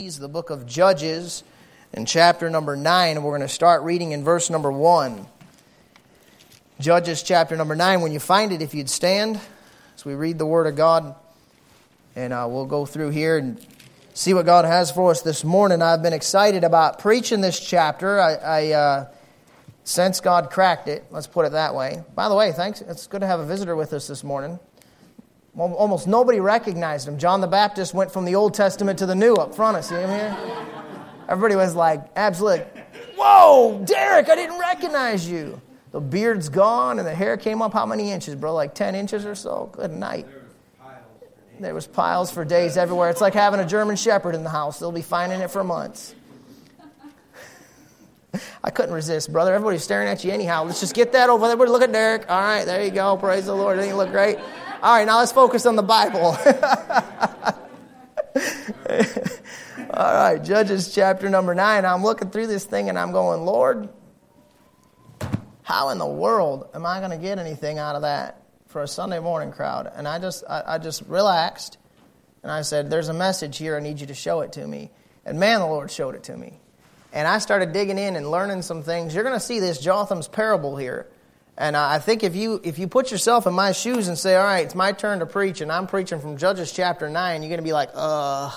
The book of Judges in chapter number 9, and we're going to start reading in verse number 1. Judges chapter number 9. When you find it, if you'd stand as we read the Word of God, and we'll go through here and see what God has for us this morning. I've been excited about preaching this chapter. I sense God cracked it. Let's put it that way. By the way, thanks. It's good to have a visitor with us this morning. Almost nobody recognized him. John the Baptist went from the Old Testament to the New up front. I see him here. Everybody was like, absolutely, whoa, Derek, I didn't recognize you. The beard's gone and the hair came up how many inches, bro? Like 10 inches or so? Good night. There was piles for days everywhere. It's like having a German Shepherd in the house. They'll be finding it for months. I couldn't resist, brother. Everybody's staring at you anyhow. Let's just get that over there. Everybody look at Derek. All right, there you go. Praise the Lord. Doesn't he look great? All right, now let's focus on the Bible. All right, Judges chapter number 9. I'm looking through this thing and I'm going, Lord, how in the world am I going to get anything out of that for a Sunday morning crowd? And I just relaxed and I said, there's a message here. I need you to show it to me. And man, the Lord showed it to me. And I started digging in and learning some things. You're going to see this Jotham's parable here. And I think if you put yourself in my shoes and say, all right, it's my turn to preach, and I'm preaching from Judges chapter 9, you're going to be like, But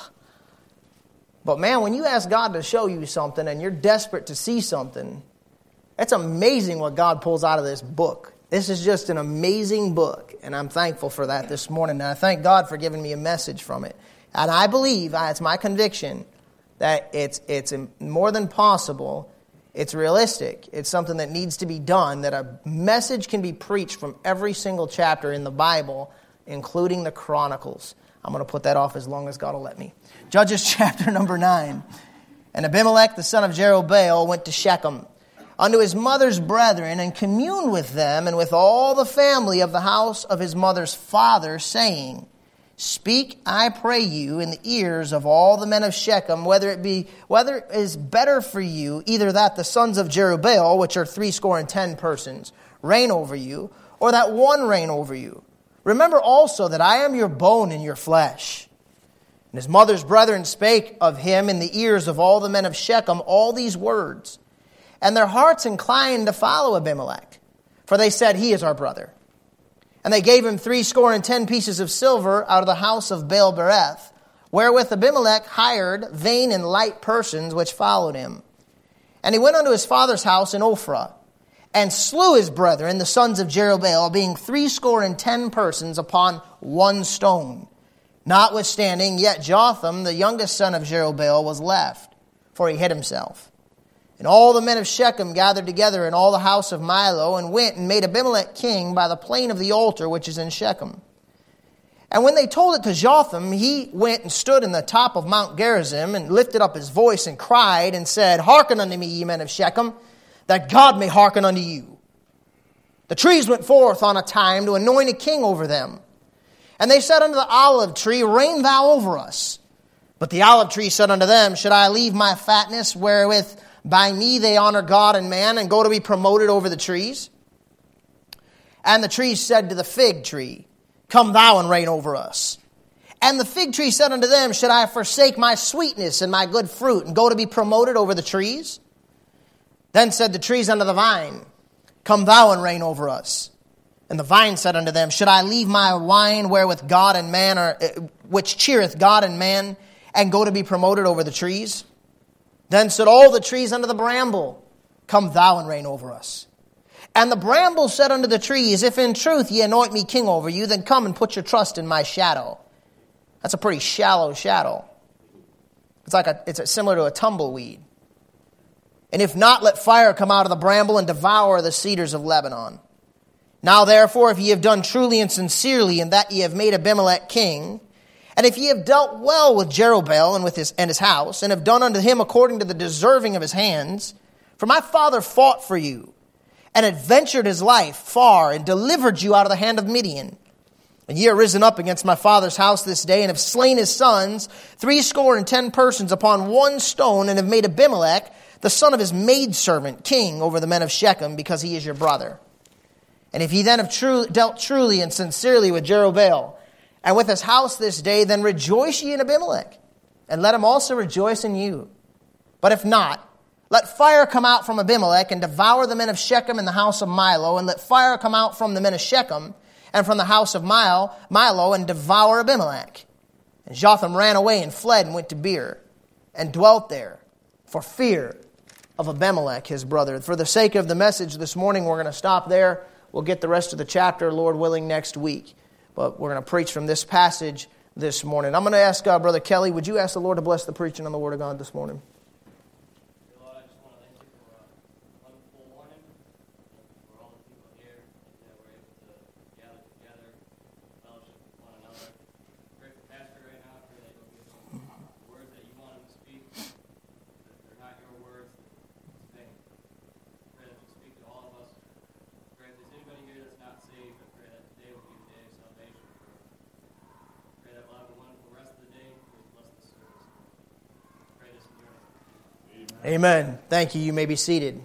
man, when you ask God to show you something and you're desperate to see something, it's amazing what God pulls out of this book. This is just an amazing book, and I'm thankful for that this morning. And I thank God for giving me a message from it. And I believe, it's my conviction, that it's more than possible. It's realistic. It's something that needs to be done, that a message can be preached from every single chapter in the Bible, including the Chronicles. I'm going to put that off as long as God will let me. Judges chapter number 9. And Abimelech, the son of Jerubbaal, went to Shechem unto his mother's brethren, and communed with them and with all the family of the house of his mother's father, saying, Speak, I pray you, in the ears of all the men of Shechem, whether it is better for you, either that the sons of Jerubbaal, which are 70 persons, reign over you, or that one reign over you. Remember also that I am your bone and your flesh. And his mother's brethren spake of him in the ears of all the men of Shechem all these words. And their hearts inclined to follow Abimelech, for they said, He is our brother. And they gave him 70 pieces of silver out of the house of Baal-bereth, wherewith Abimelech hired vain and light persons which followed him. And he went unto his father's house in Ophrah, and slew his brethren, the sons of Jerubbaal, being 70 persons upon one stone. Notwithstanding, yet Jotham, the youngest son of Jerubbaal, was left, for he hid himself. And all the men of Shechem gathered together in all the house of Milo, and went and made Abimelech king by the plain of the altar which is in Shechem. And when they told it to Jotham, he went and stood in the top of Mount Gerizim, and lifted up his voice, and cried, and said, Hearken unto me, ye men of Shechem, that God may hearken unto you. The trees went forth on a time to anoint a king over them. And they said unto the olive tree, Reign thou over us. But the olive tree said unto them, Should I leave my fatness, wherewith by me they honor God and man, and go to be promoted over the trees? And the trees said to the fig tree, Come thou and reign over us. And the fig tree said unto them, Should I forsake my sweetness and my good fruit, and go to be promoted over the trees? Then said the trees unto the vine, Come thou and reign over us. And the vine said unto them, Should I leave my wine wherewith God and man, or which cheereth God and man, and go to be promoted over the trees? Then said all the trees unto the bramble, Come thou and reign over us. And the bramble said unto the trees, If in truth ye anoint me king over you, then come and put your trust in my shadow. That's a pretty shallow shadow. It's similar to a tumbleweed. And if not, let fire come out of the bramble and devour the cedars of Lebanon. Now therefore, if ye have done truly and sincerely, in that ye have made Abimelech king, and if ye have dealt well with Jerubbaal and with his house, and have done unto him according to the deserving of his hands, for my father fought for you, and adventured his life far, and delivered you out of the hand of Midian. And ye are risen up against my father's house this day, and have slain his sons, 70 persons upon one stone, and have made Abimelech, the son of his maidservant, king over the men of Shechem, because he is your brother. And if ye then have dealt truly and sincerely with Jerubbaal, and with his house this day, then rejoice ye in Abimelech, and let him also rejoice in you. But if not, let fire come out from Abimelech and devour the men of Shechem and the house of Milo, and let fire come out from the men of Shechem and from the house of Milo and devour Abimelech. And Jotham ran away and fled and went to Beer and dwelt there for fear of Abimelech, his brother. For the sake of the message this morning, we're going to stop there. We'll get the rest of the chapter, Lord willing, next week. But we're going to preach from this passage this morning. I'm going to ask Brother Kelly, would you ask the Lord to bless the preaching on the Word of God this morning? Lord, I just want to thank you for a wonderful morning, for all the people here that were able to gather together, fellowship with one another. Pray for Pastor right now. Pray that you'll give him the words that you want him to speak. That they're not your words. Pray that you speak to all of us. Pray if there's anybody here that's not saved, I pray that today will be the day of salvation for them. Pray that we'll have a wonderful rest of the day. Please bless the service. Pray this in your name. Amen. Thank you. You may be seated.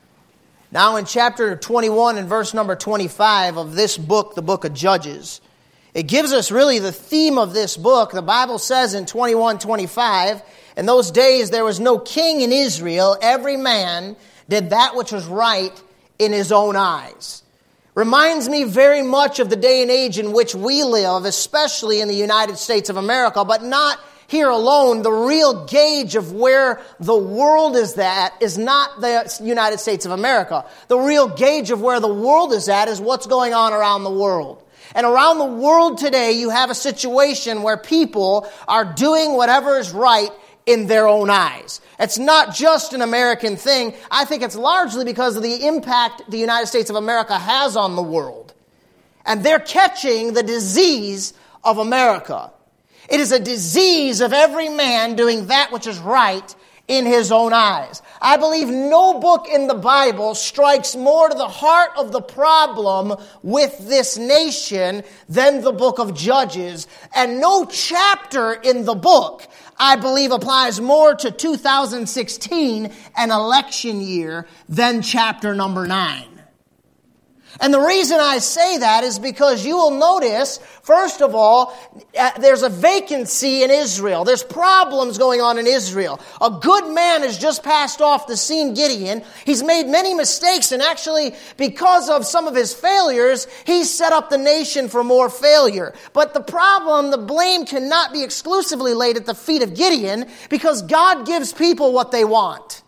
Now in chapter 21 and verse number 25 of this book, the book of Judges, it gives us really the theme of this book. The Bible says in 21:25, in those days there was no king in Israel. Every man did that which was right in his own eyes. Reminds me very much of the day and age in which we live, especially in the United States of America, but not here alone. The real gauge of where the world is at is not the United States of America. The real gauge of where the world is at is what's going on around the world. And around the world today, you have a situation where people are doing whatever is right in their own eyes. It's not just an American thing. I think it's largely because of the impact the United States of America has on the world. And they're catching the disease of America. It is a disease of every man doing that which is right in his own eyes. I believe no book in the Bible strikes more to the heart of the problem with this nation than the book of Judges. And no chapter in the book, I believe, applies more to 2016, an election year, than chapter number 9. And the reason I say that is because you will notice, first of all, there's a vacancy in Israel. There's problems going on in Israel. A good man has just passed off the scene, Gideon. He's made many mistakes, and actually, because of some of his failures, he's set up the nation for more failure. But the problem, the blame cannot be exclusively laid at the feet of Gideon, because God gives people what they want.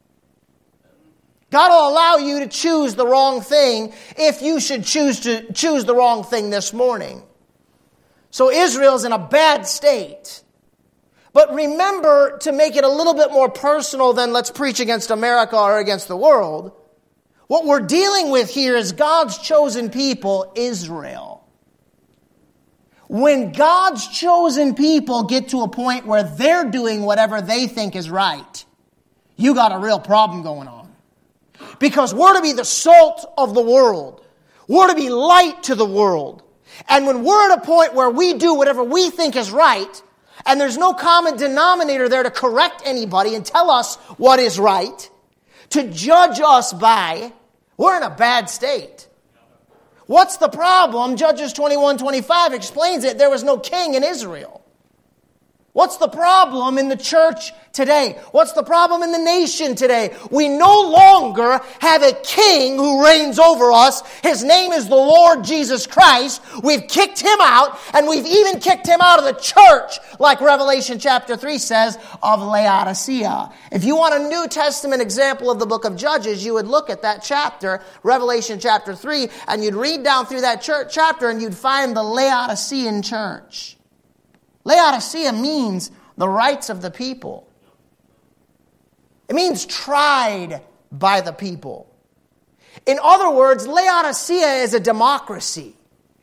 God will allow you to choose the wrong thing if you should choose the wrong thing this morning. So Israel's in a bad state. But remember, to make it a little bit more personal than let's preach against America or against the world, what we're dealing with here is God's chosen people, Israel. When God's chosen people get to a point where they're doing whatever they think is right, you got a real problem going on. Because we're to be the salt of the world. We're to be light to the world. And when we're at a point where we do whatever we think is right, and there's no common denominator there to correct anybody and tell us what is right, to judge us by, we're in a bad state. What's the problem? Judges 21:25 explains it. There was no king in Israel. What's the problem in the church today? What's the problem in the nation today? We no longer have a king who reigns over us. His name is the Lord Jesus Christ. We've kicked him out, and we've even kicked him out of the church, like Revelation chapter 3 says, of Laodicea. If you want a New Testament example of the book of Judges, you would look at that chapter, Revelation chapter 3, and you'd read down through that chapter, and you'd find the Laodicean church. Laodicea means the rights of the people. It means tried by the people. In other words, Laodicea is a democracy.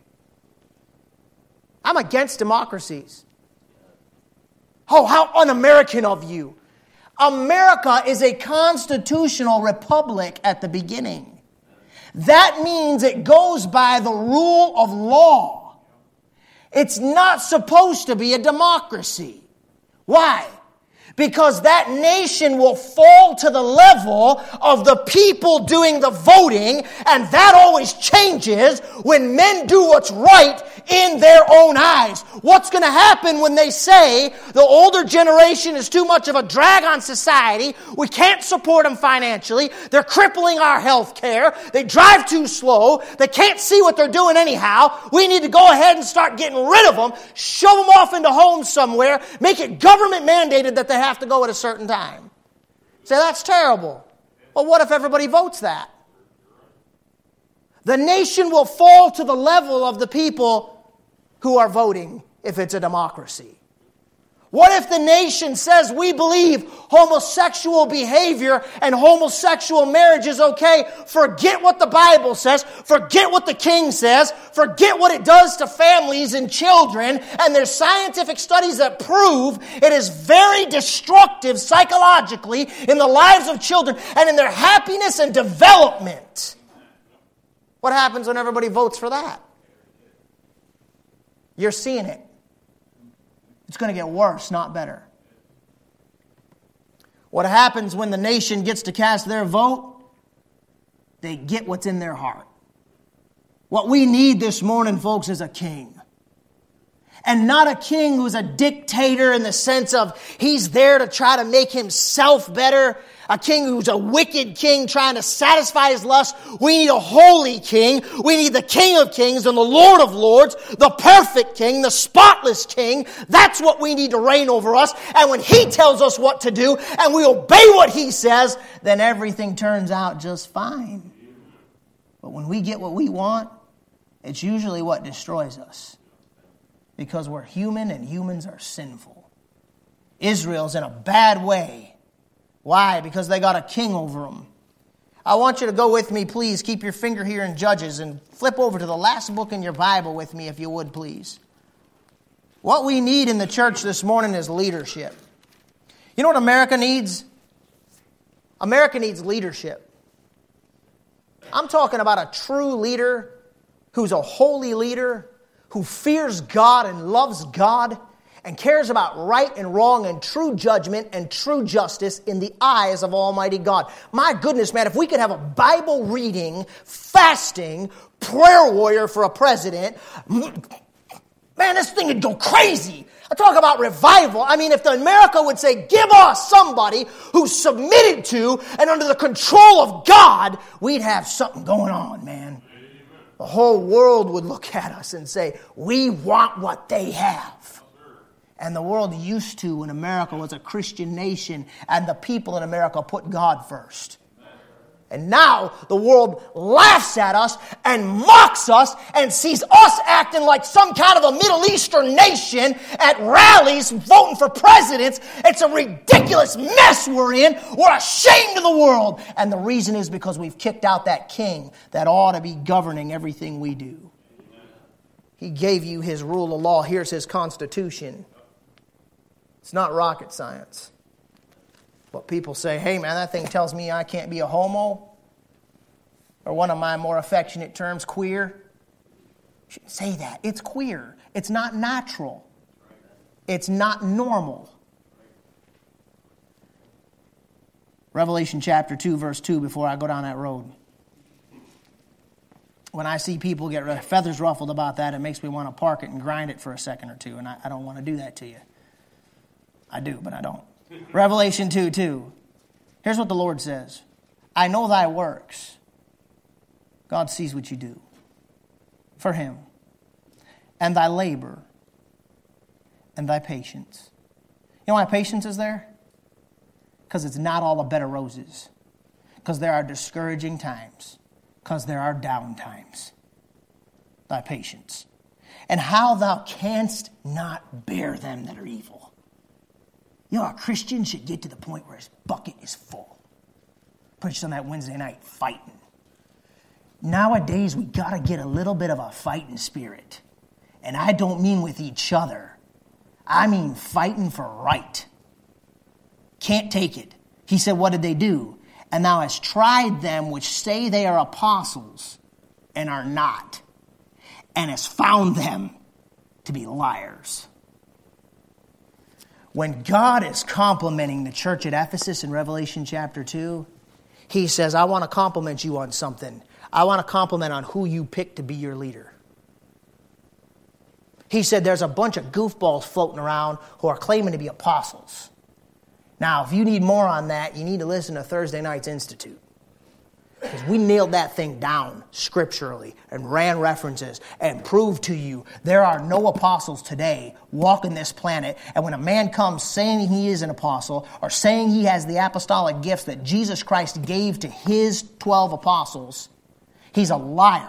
I'm against democracies. Oh, how un-American of you. America is a constitutional republic at the beginning. That means it goes by the rule of law. It's not supposed to be a democracy. Why? Because that nation will fall to the level of the people doing the voting, and that always changes when men do what's right in their own eyes. What's going to happen when they say the older generation is too much of a drag on society, we can't support them financially, they're crippling our health care, they drive too slow, they can't see what they're doing anyhow, we need to go ahead and start getting rid of them, shove them off into homes somewhere, make it government mandated that they have to go at a certain time. Say, that's terrible. Well, what if everybody votes that? The nation will fall to the level of the people who are voting if it's a democracy. What if the nation says we believe homosexual behavior and homosexual marriage is okay? Forget what the Bible says. Forget what the king says. Forget what it does to families and children. And there's scientific studies that prove it is very destructive psychologically in the lives of children and in their happiness and development. What happens when everybody votes for that? You're seeing it. It's going to get worse, not better. What happens when the nation gets to cast their vote? They get what's in their heart. What we need this morning, folks, is a king. And not a king who's a dictator in the sense of he's there to try to make himself better. A king who's a wicked king trying to satisfy his lust. We need a holy king. We need the King of Kings and the Lord of Lords, the perfect king, the spotless king. That's what we need to reign over us. And when he tells us what to do and we obey what he says, then everything turns out just fine. But when we get what we want, it's usually what destroys us. Because we're human and humans are sinful. Israel's in a bad way. Why? Because they got a king over them. I want you to go with me, please. Keep your finger here in Judges and flip over to the last book in your Bible with me, if you would, please. What we need in the church this morning is leadership. You know what America needs? America needs leadership. I'm talking about a true leader who's a holy leader, who fears God and loves God and cares about right and wrong and true judgment and true justice in the eyes of Almighty God. My goodness, man, if we could have a Bible reading, fasting, prayer warrior for a president, man, this thing would go crazy. I talk about revival. I mean, if America would say, give us somebody who's submitted to and under the control of God, we'd have something going on, man. The whole world would look at us and say, we want what they have. And the world used to when America was a Christian nation and the people in America put God first. And now the world laughs at us and mocks us and sees us acting like some kind of a Middle Eastern nation at rallies voting for presidents. It's a ridiculous mess we're in. We're ashamed of the world. And the reason is because we've kicked out that king that ought to be governing everything we do. He gave you his rule of law. Here's his constitution. It's not rocket science. But people say, hey man, that thing tells me I can't be a homo. Or one of my more affectionate terms, queer. You shouldn't say that. It's queer. It's not natural. It's not normal. Revelation chapter 2, verse 2, before I go down that road. When I see people get feathers ruffled about that, it makes me want to park it and grind it for a second or two. And I don't want to do that to you. I do, but I don't. Revelation 2:2. Here's what the Lord says. I know thy works. God sees what you do for him. And thy labor. And thy patience. You know why patience is there? Because it's not all a bed of roses. Because there are discouraging times. Because there are down times. Thy patience. And how thou canst not bear them that are evil. You know, a Christian should get to the point where his bucket is full. Preached on that Wednesday night, fighting. Nowadays, we got to get a little bit of a fighting spirit. And I don't mean with each other. I mean fighting for right. Can't take it. He said, what did they do? And thou hast tried them which say they are apostles and are not, and hast found them to be liars. When God is complimenting the church at Ephesus in Revelation chapter 2, He says, I want to compliment you on something. I want to compliment on who you picked to be your leader. He said there's a bunch of goofballs floating around who are claiming to be apostles. Now, if you need more on that, you need to listen to Thursday Night's Institute. Because we nailed that thing down scripturally and ran references and proved to you there are no apostles today walking this planet. And when a man comes saying he is an apostle or saying he has the apostolic gifts that Jesus Christ gave to His 12 apostles, he's a liar.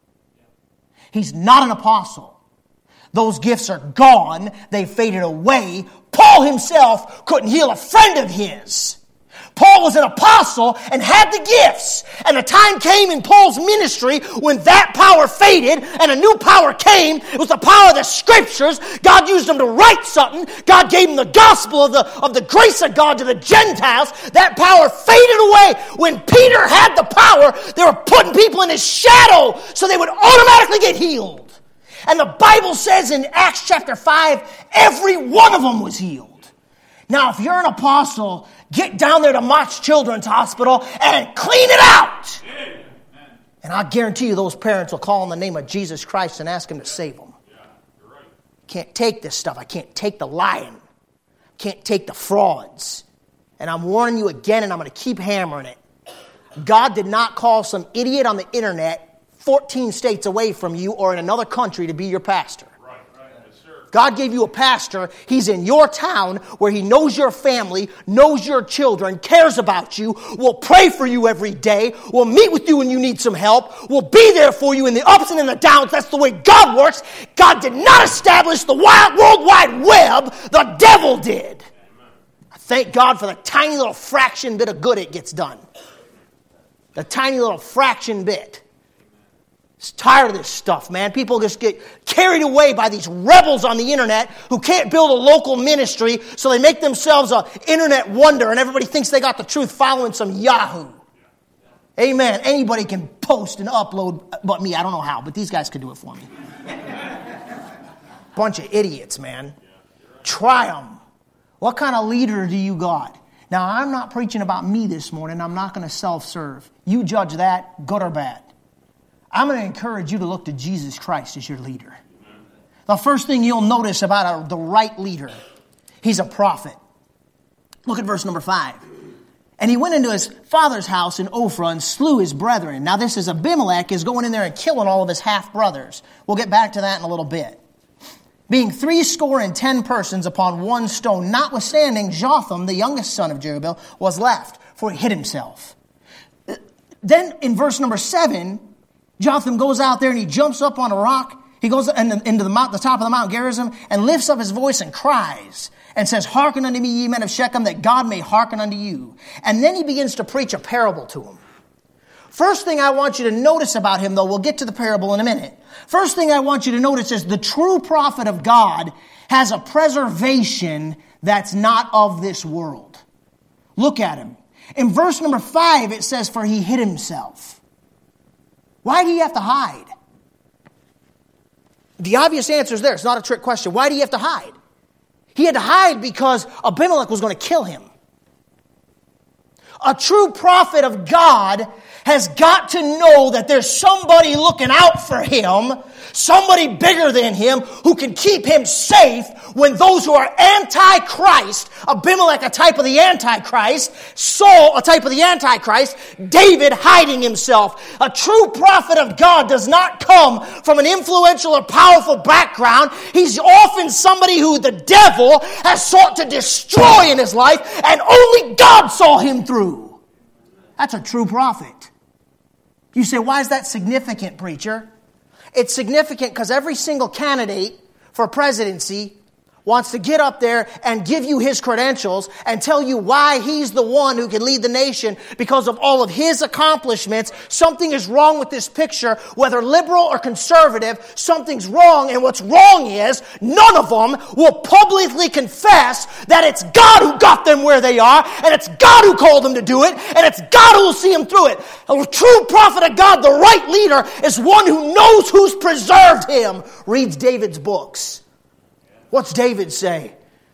He's not an apostle. Those gifts are gone. They faded away. Paul himself couldn't heal a friend of his. Paul was an apostle and had the gifts. And the time came in Paul's ministry when that power faded and a new power came. It was the power of the Scriptures. God used them to write something. God gave them the gospel of the grace of God to the Gentiles. That power faded away. When Peter had the power, they were putting people in his shadow so they would automatically get healed. And the Bible says in Acts chapter 5, every one of them was healed. Now, if you're an apostle, get down there to Mott's Children's Hospital and clean it out. And I guarantee you those parents will call on the name of Jesus Christ and ask Him to save them. Can't take this stuff. I can't take the lying. Can't take the frauds. And I'm warning you again, and I'm going to keep hammering it. God did not call some idiot on the internet 14 states away from you or in another country to be your pastor. God gave you a pastor. He's in your town where He knows your family, knows your children, cares about you, will pray for you every day, will meet with you when you need some help, will be there for you in the ups and in the downs. That's the way God works. God did not establish the World Wide Web. The devil did. I thank God for the tiny little fraction bit of good it gets done. The tiny little fraction bit. Tired of this stuff, man. People just get carried away by these rebels on the internet who can't build a local ministry, so they make themselves an internet wonder, and everybody thinks they got the truth following some Yahoo. Amen. Anybody can post and upload, but me, I don't know how, but these guys can do it for me. Bunch of idiots, man. Try them. What kind of leader do you got? Now, I'm not preaching about me this morning. I'm not going to self-serve. You judge that, good or bad. I'm going to encourage you to look to Jesus Christ as your leader. The first thing you'll notice about the right leader, he's a prophet. Look at verse number 5. And he went into his father's house in Ophrah and slew his brethren. Now this is Abimelech is going in there and killing all of his half-brothers. We'll get back to that in a little bit. Being 70 persons upon one stone, notwithstanding Jotham, the youngest son of Jerubbaal, was left, for he hid himself. Then in verse number 7, Jotham goes out there and he jumps up on a rock. He goes into the top of the Mount Gerizim and lifts up his voice and cries and says, "Hearken unto me, ye men of Shechem, that God may hearken unto you." And then he begins to preach a parable to them. First thing I want you to notice about him, though, we'll get to the parable in a minute. First thing I want you to notice is the true prophet of God has a preservation that's not of this world. Look at him. In verse number 5, it says, "For he hid himself." Why do you have to hide? The obvious answer is there. It's not a trick question. Why do you have to hide? He had to hide because Abimelech was going to kill him. A true prophet of God has got to know that there's somebody looking out for him, somebody bigger than him who can keep him safe when those who are anti-Christ, Abimelech a type of the Antichrist, Saul a type of the Antichrist, David hiding himself. A true prophet of God does not come from an influential or powerful background. He's often somebody who the devil has sought to destroy in his life, and only God saw him through. That's a true prophet. You say, why is that significant, preacher? It's significant because every single candidate for presidency wants to get up there and give you his credentials and tell you why he's the one who can lead the nation because of all of his accomplishments. Something is wrong with this picture, whether liberal or conservative, something's wrong, and what's wrong is none of them will publicly confess that it's God who got them where they are, and it's God who called them to do it, and it's God who will see them through it. A true prophet of God, the right leader, is one who knows who's preserved him, reads David's books. What's David say?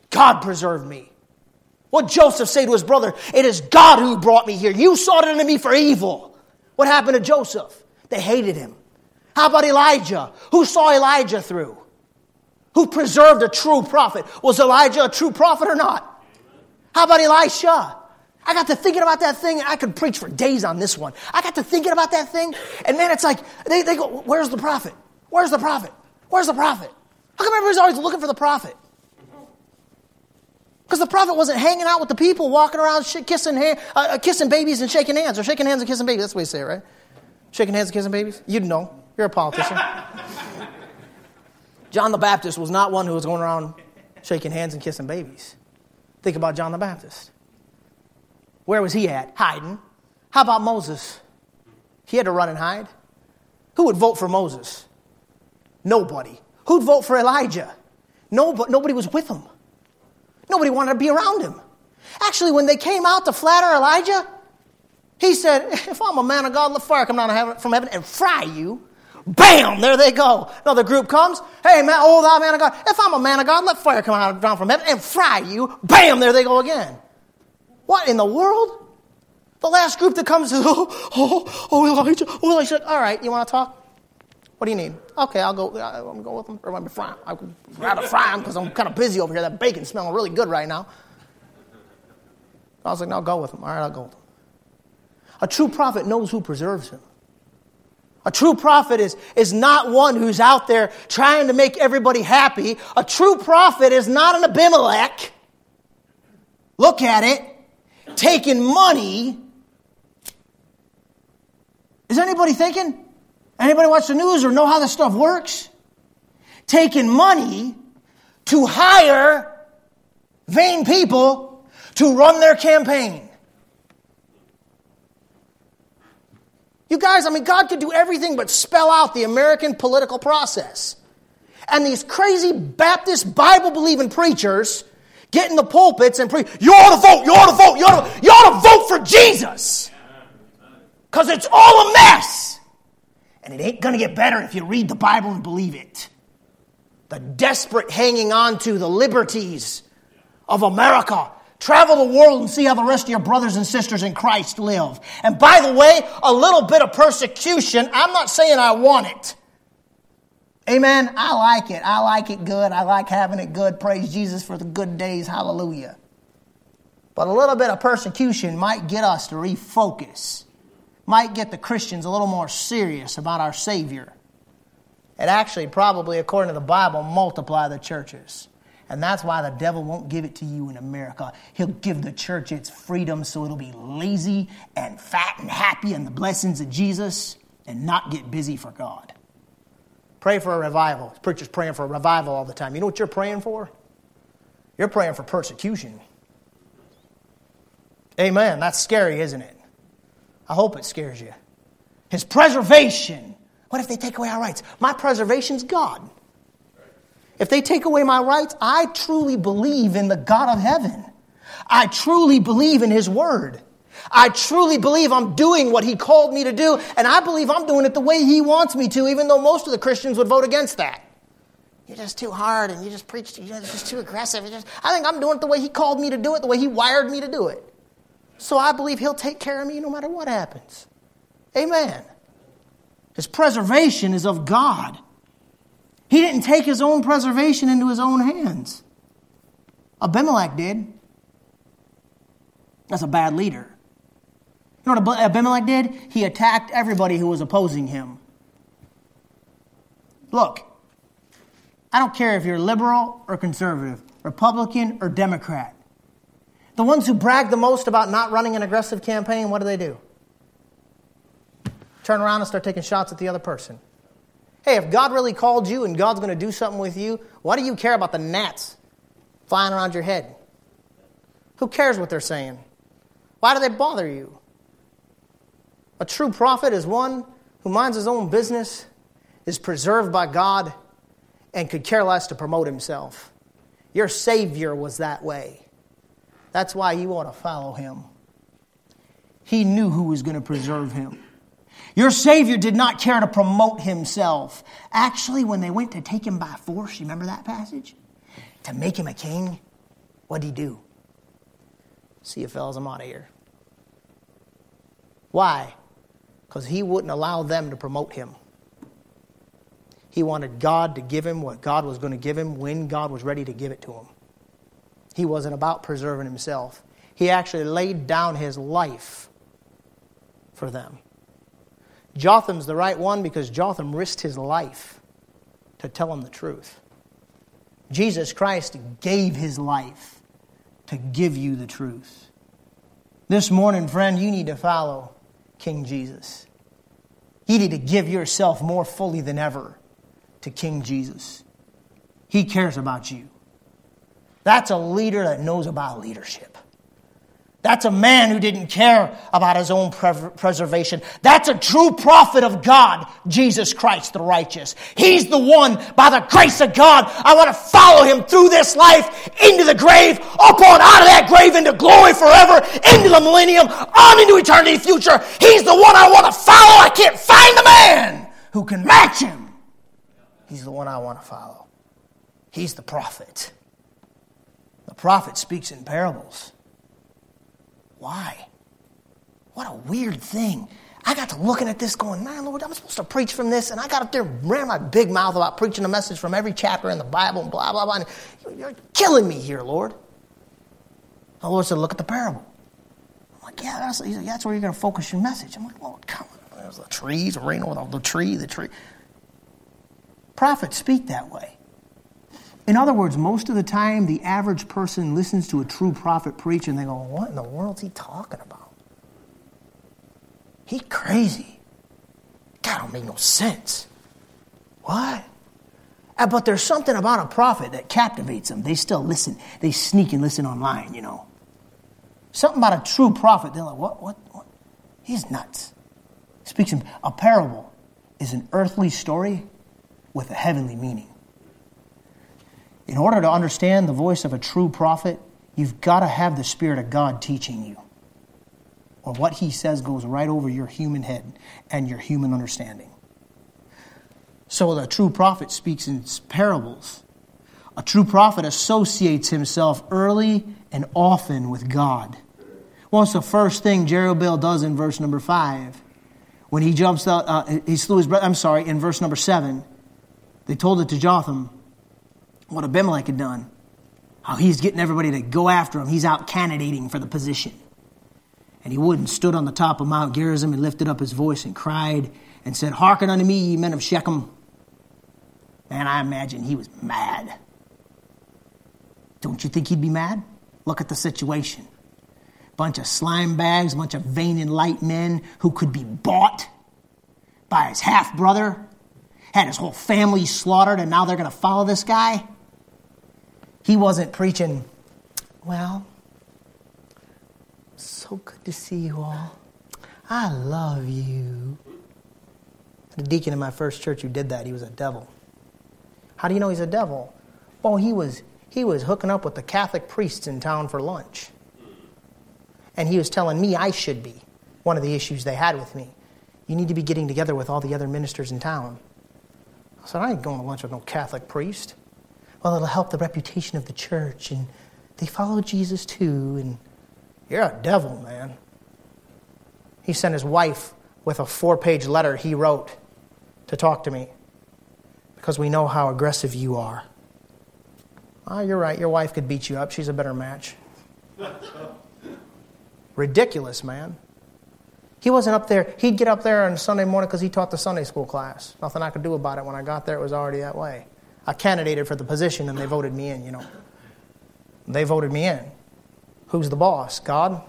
God preserved me. What Joseph said to his brother, it is God who brought me here. You sought unto me for evil. What happened to Joseph? They hated him. How about Elijah? Who saw Elijah through? Who preserved a true prophet? Was Elijah a true prophet or not? How about Elisha? I got to thinking about that thing, and I could preach for days on this one. I got to thinking about that thing, and man, it's like, they go, where's the prophet? Where's the prophet? Where's the prophet? How come everybody's always looking for the prophet? Because the prophet wasn't hanging out with the people, walking around kissing babies and shaking hands. Or shaking hands and kissing babies. That's the way you say it, right? Shaking hands and kissing babies? You'd know. You're a politician. John the Baptist was not one who was going around shaking hands and kissing babies. Think about John the Baptist. Where was he at? Hiding. How about Moses? He had to run and hide. Who would vote for Moses? Nobody. Who'd vote for Elijah? Nobody was with him. Nobody wanted to be around him. Actually, when they came out to flatter Elijah, he said, if I'm a man of God, let fire come down from heaven and fry you. Bam! There they go. Another group comes. Hey, man, oh, thou man of God. If I'm a man of God, let fire come down from heaven and fry you. Bam! There they go again. What in the world? The last group that comes is, Elijah. Oh, Elijah. All right, you want to talk? What do you need? Okay, I'll go with them. Or maybe fry him. I'd rather fry him because I'm kind of busy over here. That bacon's smelling really good right now. I was like, no, go with him. All right, I'll go with him. A true prophet knows who preserves him. A true prophet is not one who's out there trying to make everybody happy. A true prophet is not an Abimelech. Look at it. Taking money. Is anybody thinking? Anybody watch the news or know how this stuff works? Taking money to hire vain people to run their campaign. You guys, God could do everything but spell out the American political process. And these crazy Baptist Bible-believing preachers get in the pulpits and preach, you ought to vote, you ought to vote, you ought to vote for Jesus. Because it's all a mess. And it ain't going to get better if you read the Bible and believe it. The desperate hanging on to the liberties of America. Travel the world and see how the rest of your brothers and sisters in Christ live. And by the way, a little bit of persecution, I'm not saying I want it. Amen? I like it. I like it good. I like having it good. Praise Jesus for the good days. Hallelujah. But a little bit of persecution might get us to refocus. Might get the Christians a little more serious about our Savior. It actually probably, according to the Bible, multiply the churches. And that's why the devil won't give it to you in America. He'll give the church its freedom so it'll be lazy and fat and happy in the blessings of Jesus and not get busy for God. Pray for a revival. Preachers praying for a revival all the time. You know what you're praying for? You're praying for persecution. Amen. That's scary, isn't it? I hope it scares you. His preservation. What if they take away our rights? My preservation's God. If they take away my rights, I truly believe in the God of heaven. I truly believe in His Word. I truly believe I'm doing what He called me to do, and I believe I'm doing it the way He wants me to, even though most of the Christians would vote against that. You're just too hard, and you just preach, you're just too aggressive. I think I'm doing it the way He called me to do it, the way He wired me to do it. So I believe He'll take care of me no matter what happens. Amen. His preservation is of God. He didn't take His own preservation into His own hands. Abimelech did. That's a bad leader. You know what Abimelech did? He attacked everybody who was opposing him. Look, I don't care if you're liberal or conservative, Republican or Democrat. The ones who brag the most about not running an aggressive campaign, what do? Turn around and start taking shots at the other person. Hey, if God really called you and God's going to do something with you, why do you care about the gnats flying around your head? Who cares what they're saying? Why do they bother you? A true prophet is one who minds his own business, is preserved by God, and could care less to promote himself. Your Savior was that way. That's why you ought to follow Him. He knew who was going to preserve Him. Your Savior did not care to promote Himself. Actually, when they went to take Him by force, you remember that passage? To make Him a king, What'd he do? See if fellas, I'm out of here. Why? Because he wouldn't allow them to promote him. He wanted God to give him what God was going to give him when God was ready to give it to him. He wasn't about preserving himself. He actually laid down his life for them. Jotham's the right one because Jotham risked his life to tell them the truth. Jesus Christ gave his life to give you the truth. This morning, friend, you need to follow King Jesus. You need to give yourself more fully than ever to King Jesus. He cares about you. That's a leader that knows about leadership. That's a man who didn't care about his own preservation. That's a true prophet of God, Jesus Christ the righteous. He's the one, by the grace of God, I want to follow him through this life, into the grave, up on out of that grave, into glory forever, into the millennium, on into eternity future. He's the one I want to follow. I can't find the man who can match him. He's the one I want to follow. He's the prophet. The prophet speaks in parables. Why? What a weird thing. I got to looking at this going, man, Lord, I'm supposed to preach from this. And I got up there and ran my big mouth about preaching a message from every chapter in the Bible and blah, blah, blah. And you're killing me here, Lord. The Lord said, look at the parable. I'm like, yeah, that's where you're going to focus your message. I'm like, Lord, come on. There's the trees, the rain over the tree. Prophets speak that way. In other words, most of the time, the average person listens to a true prophet preach and they go, what in the world's he talking about? He crazy. God don't make no sense. What? But there's something about a prophet that captivates them. They still listen. They sneak and listen online, you know. Something about a true prophet, they're like, what? He's nuts. Speaks in a parable is an earthly story with a heavenly meaning. In order to understand the voice of a true prophet, you've got to have the Spirit of God teaching you. Or what he says goes right over your human head and your human understanding. So the true prophet speaks in parables. A true prophet associates himself early and often with God. What's the first thing Jerubbaal does in verse number 5? When he jumps out, he slew his brother, in verse number 7, they told it to Jotham, what Abimelech had done. How he's getting everybody to go after him. He's out candidating for the position. And he wouldn't, stood on the top of Mount Gerizim and lifted up his voice and cried and said, hearken unto me, ye men of Shechem. Man, I imagine he was mad. Don't you think he'd be mad? Look at the situation. Bunch of slime bags, bunch of vain and light men who could be bought by his half-brother. Had his whole family slaughtered, and now they're going to follow this guy? He wasn't preaching, well, so good to see you all. I love you. The deacon in my first church who did that, he was a devil. How do you know he's a devil? Well, he was hooking up with the Catholic priests in town for lunch. And he was telling me I should be. One of the issues they had with me. You need to be getting together with all the other ministers in town. I said, I ain't going to lunch with no Catholic priest. Well, it'll help the reputation of the church, and they follow Jesus too, and you're a devil, man. He sent his wife with a 4-page letter he wrote to talk to me because we know how aggressive you are. Oh, you're right, your wife could beat you up. She's a better match. Ridiculous, man. He wasn't up there. He'd get up there on Sunday morning because he taught the Sunday school class. Nothing I could do about it. When I got there, it was already that way. I candidated for the position, and they voted me in, you know. They voted me in. Who's the boss? God?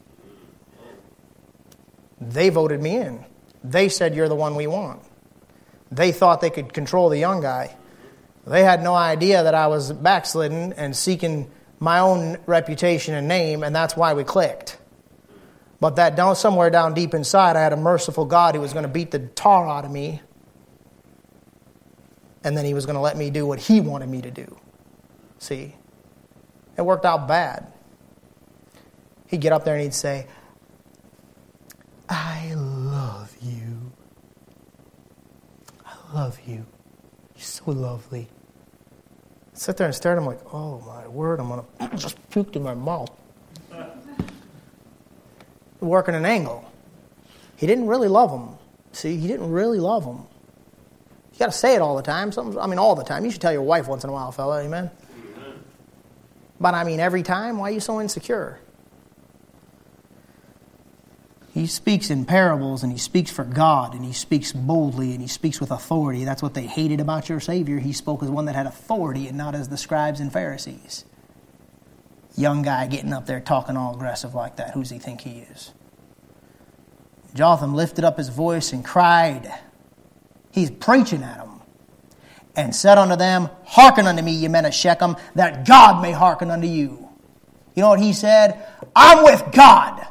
They voted me in. They said, you're the one we want. They thought they could control the young guy. They had no idea that I was backslidden and seeking my own reputation and name, and that's why we clicked. But that somewhere down deep inside, I had a merciful God who was going to beat the tar out of me. And then he was going to let me do what he wanted me to do. See? It worked out bad. He'd get up there and he'd say, I love you. I love you. You're so lovely. Sit there and stare at him like, oh my word, I'm going to just puke in my mouth. Working an angle. He didn't really love him. See, he didn't really love him. You got to say it all the time. All the time. You should tell your wife once in a while, fella. Amen? But every time? Why are you so insecure? He speaks in parables, and he speaks for God, and he speaks boldly, and he speaks with authority. That's what they hated about your Savior. He spoke as one that had authority and not as the scribes and Pharisees. Young guy getting up there talking all aggressive like that. Who does he think he is? Jotham lifted up his voice and cried. He's preaching at them. And said unto them, hearken unto me, ye men of Shechem, that God may hearken unto you. You know what he said? I'm with God.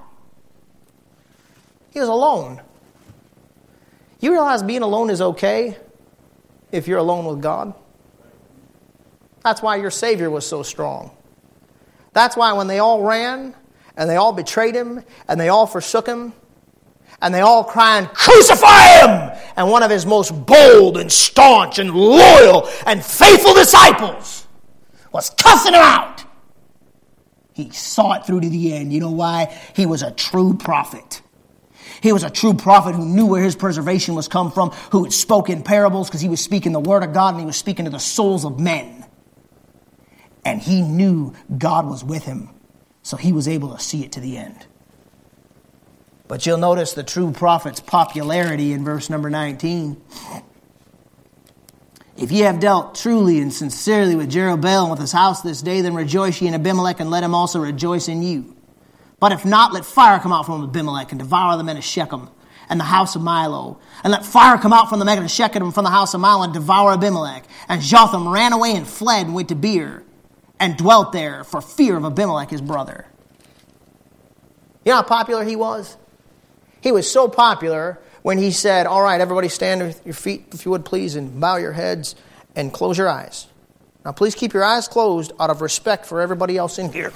He was alone. You realize being alone is okay if you're alone with God? That's why your Savior was so strong. That's why when they all ran, and they all betrayed him, and they all forsook him, and they all crying, crucify him! And one of his most bold and staunch and loyal and faithful disciples was cussing him out. He saw it through to the end. You know why? He was a true prophet. He was a true prophet who knew where his preservation was come from, who had spoken parables because he was speaking the word of God and he was speaking to the souls of men. And he knew God was with him, so he was able to see it to the end. But you'll notice the true prophet's popularity in verse number 19. If ye have dealt truly and sincerely with Jerubbaal and with his house this day, then rejoice ye in Abimelech, and let him also rejoice in you. But if not, let fire come out from Abimelech and devour the men of Shechem and the house of Milo. And let fire come out from the men of Shechem and from the house of Milo and devour Abimelech. And Jotham ran away and fled and went to Beer and dwelt there for fear of Abimelech his brother. You know how popular he was? He was so popular when he said, all right, everybody stand with your feet, if you would please, and bow your heads and close your eyes. Now please keep your eyes closed out of respect for everybody else in here.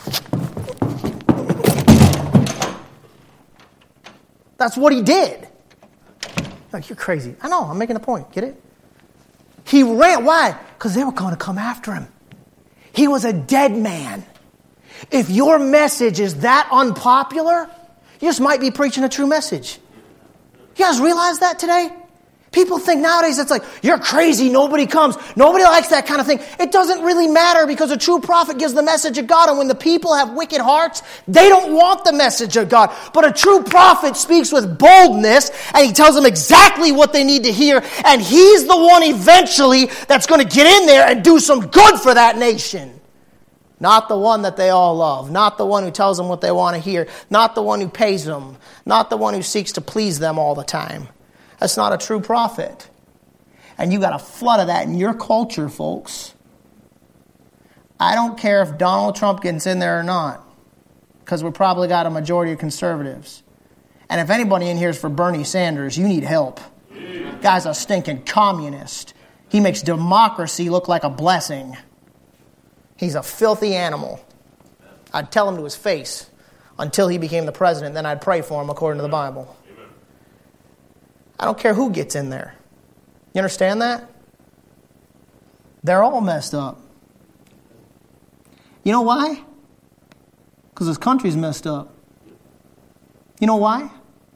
That's what he did. Like, you're crazy. I know, I'm making a point. Get it? He ran. Why? Because they were going to come after him. He was a dead man. If your message is that unpopular, you just might be preaching a true message. You guys realize that today? People think nowadays it's like, you're crazy, nobody comes. Nobody likes that kind of thing. It doesn't really matter because a true prophet gives the message of God. And when the people have wicked hearts, they don't want the message of God. But a true prophet speaks with boldness and he tells them exactly what they need to hear. And he's the one eventually that's going to get in there and do some good for that nation. Not the one that they all love. Not the one who tells them what they want to hear. Not the one who pays them. Not the one who seeks to please them all the time. That's not a true prophet. And you got a flood of that in your culture, folks. I don't care if Donald Trump gets in there or not, because we probably got a majority of conservatives. And if anybody in here is for Bernie Sanders, you need help. Guy's a stinking communist. He makes democracy look like a blessing. He's a filthy animal. I'd tell him to his face until he became the president. Then I'd pray for him according to the Bible. I don't care who gets in there. You understand that? They're all messed up. You know why? Because this country's messed up. You know why?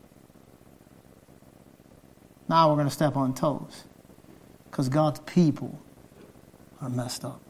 Now we're going to step on toes. Because God's people are messed up.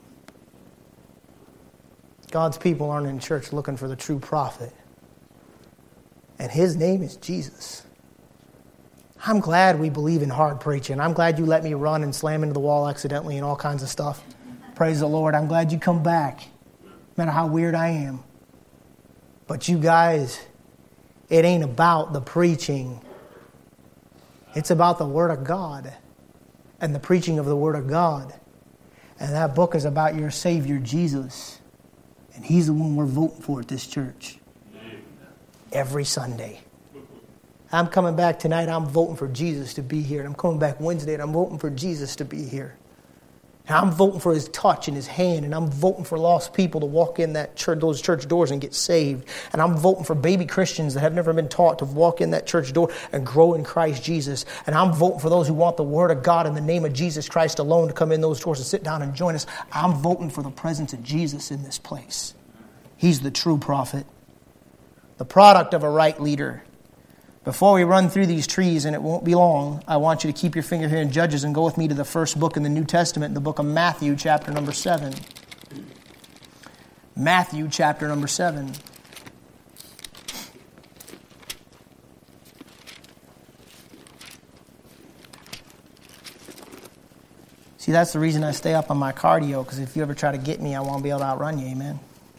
God's people aren't in church looking for the true prophet. And his name is Jesus. I'm glad we believe in hard preaching. I'm glad you let me run and slam into the wall accidentally and all kinds of stuff. Praise the Lord. I'm glad you come back, no matter how weird I am. But you guys, it ain't about the preaching. It's about the Word of God and the preaching of the Word of God. And that book is about your Savior, Jesus. And He's the one we're voting for at this church. Every Sunday. I'm coming back tonight, I'm voting for Jesus to be here. And I'm coming back Wednesday and I'm voting for Jesus to be here. And I'm voting for His touch in His hand. And I'm voting for lost people to walk in that church, those church doors and get saved. And I'm voting for baby Christians that have never been taught to walk in that church door and grow in Christ Jesus. And I'm voting for those who want the Word of God in the name of Jesus Christ alone to come in those doors and sit down and join us. I'm voting for the presence of Jesus in this place. He's the true prophet, the product of a right leader. Before we run through these trees, and it won't be long, I want you to keep your finger here in Judges and go with me to the first book in the New Testament, the book of Matthew, chapter number 7. Matthew, chapter number 7. See, that's the reason I stay up on my cardio, because if you ever try to get me, I won't be able to outrun you, amen?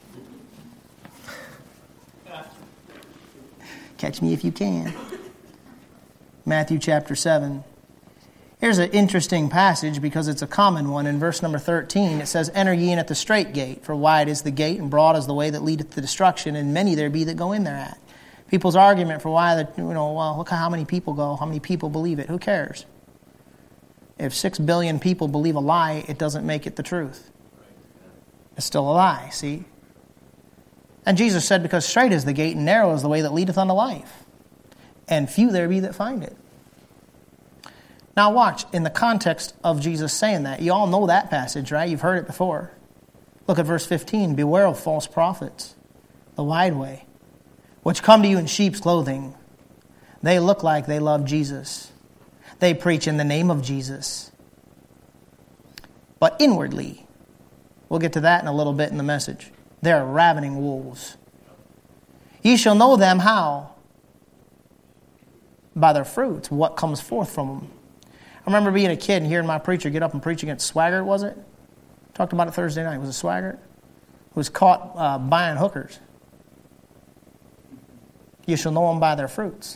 Catch me if you can. Matthew chapter 7. Here's an interesting passage because it's a common one. In verse number 13, it says, "Enter ye in at the strait gate, for wide is the gate, and broad is the way that leadeth to destruction, and many there be that go in thereat." People's argument for why that, well, look how many people go, how many people believe it. Who cares? If 6 billion people believe a lie, it doesn't make it the truth. It's still a lie, see? And Jesus said, because straight is the gate and narrow is the way that leadeth unto life, and few there be that find it. Now watch, in the context of Jesus saying that, you all know that passage, right? You've heard it before. Look at verse 15. "Beware of false prophets, the wide way, which come to you in sheep's clothing. They look like they love Jesus. They preach in the name of Jesus. But inwardly," we'll get to that in a little bit in the message, "they are ravening wolves. Ye shall know them how? By their fruits, what comes forth from them." I remember being a kid and hearing my preacher get up and preach against Swaggart, was it? Talked about it Thursday night. Was it Swaggart? Who was caught buying hookers. You shall know them by their fruits.